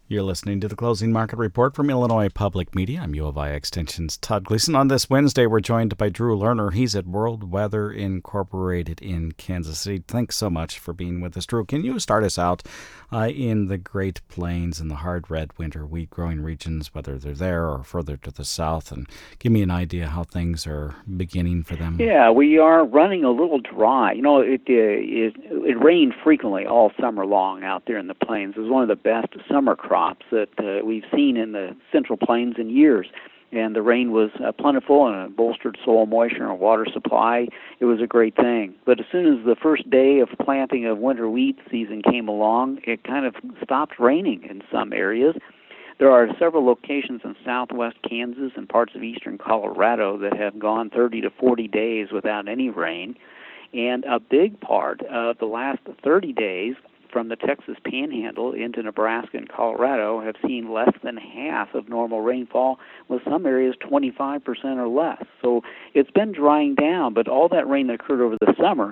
You're listening to the Closing Market Report from Illinois Public Media. I'm U of I Extension's Todd Gleason. On this Wednesday, we're joined by Drew Lerner. He's at World Weather Incorporated in Kansas City. Thanks so much for being with us, Drew. Can you start us out in the Great Plains and the hard red winter wheat-growing regions, whether they're there or further to the south, and give me an idea how things are beginning for them? Yeah, we are running a little dry. You know, it rained frequently all summer long out there in the plains. It was one of the best summer crops that we've seen in the Central Plains in years. And the rain was plentiful and it bolstered soil moisture and water supply. It was a great thing. But as soon as the first day of planting of winter wheat season came along, it kind of stopped raining in some areas. There are several locations in southwest Kansas and parts of eastern Colorado that have gone 30 to 40 days without any rain. And a big part of the last 30 days from the Texas Panhandle into Nebraska and Colorado have seen less than half of normal rainfall, with some areas 25% or less. So it's been drying down, but all that rain that occurred over the summer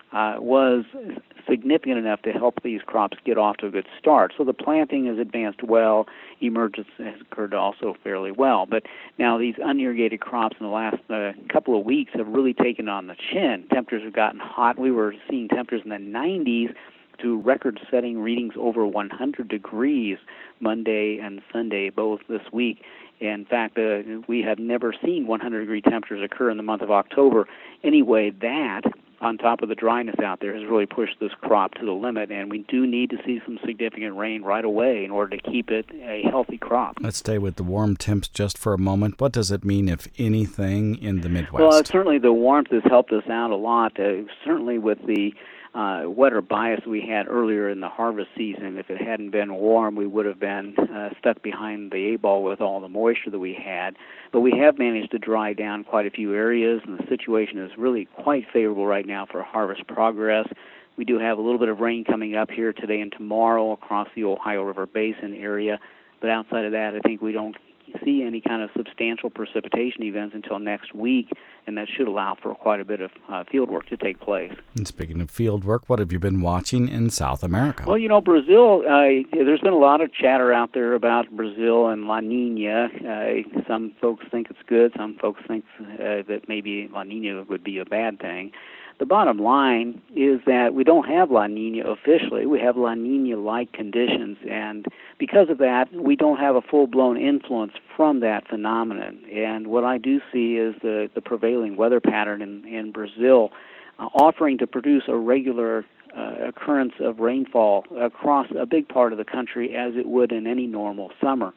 was significant enough to help these crops get off to a good start. So the planting has advanced well. Emergence has occurred also fairly well. But now these unirrigated crops in the last couple of weeks have really taken on the chin. Temperatures have gotten hot. We were seeing temperatures in the 90s to record-setting readings over 100 degrees Monday and Sunday, both this week. In fact, we have never seen 100-degree temperatures occur in the month of October. Anyway, that, on top of the dryness out there, has really pushed this crop to the limit, and we do need to see some significant rain right away in order to keep it a healthy crop. Let's stay with the warm temps just for a moment. What does it mean, if anything, in the Midwest? Well, certainly the warmth has helped us out a lot, certainly with the wetter bias we had earlier in the harvest season. If it hadn't been warm, we would have been stuck behind the eight ball with all the moisture that we had. But we have managed to dry down quite a few areas, and the situation is really quite favorable right now for harvest progress. We do have a little bit of rain coming up here today and tomorrow across the Ohio River Basin area, but outside of that, I think we don't see any kind of substantial precipitation events until next week, and that should allow for quite a bit of field work to take place. And speaking of field work, what have you been watching in South America? Well, you know, Brazil, there's been a lot of chatter out there about Brazil and La Nina. Some folks think it's good. Some folks think that maybe La Nina would be a bad thing. The bottom line is that we don't have La Nina officially. We have La Nina-like conditions, and because of that, we don't have a full-blown influence from that phenomenon. And what I do see is the prevailing weather pattern in Brazil offering to produce a regular occurrence of rainfall across a big part of the country as it would in any normal summer.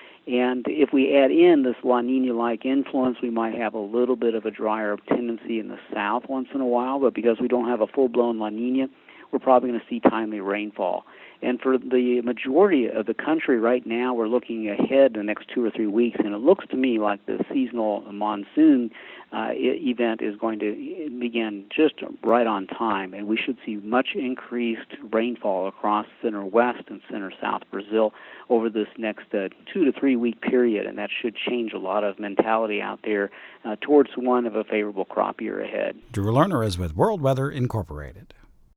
And if we add in this La Nina-like influence, we might have a little bit of a drier tendency in the south once in a while, but because we don't have a full-blown La Nina, we're probably going to see timely rainfall. And for the majority of the country right now, we're looking ahead the next 2 or 3 weeks, and it looks to me like the seasonal monsoon event is going to begin just right on time, and we should see much increased rainfall across center-west and center-south Brazil over this next 2 to 3 week period, and that should change a lot of mentality out there towards one of a favorable crop year ahead. Drew Lerner is with World Weather Incorporated.